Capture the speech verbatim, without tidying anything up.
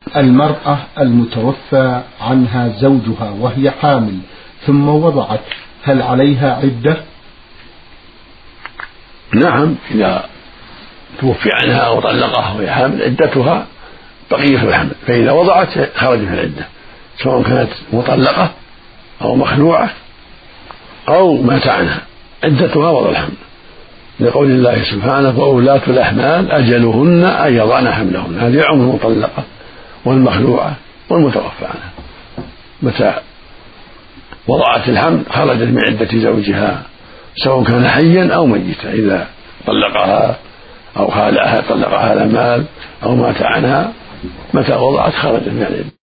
المرأة المتوفى عنها زوجها وهي حامل ثم وضعت، هل عليها عدة؟ نعم، إذا توفي عنها أو طلقها وهي حامل عدتها بقية الحمل، فإذا وضعت خرجت من العدة، سواء كانت مطلقة أو مخلوعة أو مات عنها، عدتها وضع الحمل، لقول الله سبحانه: وأولاة الأحمال أجلهن أن يضعن حملهن. هذه عم المطلقة والمخلوعة والمتوفى عنها، متى وضعت الحمل خرجت من عدة زوجها سواء كان حيا أو ميتا، إذا طلقها أو خالعها طلقها على مال أو مات عنها، متى وضعت خرجت من العدة.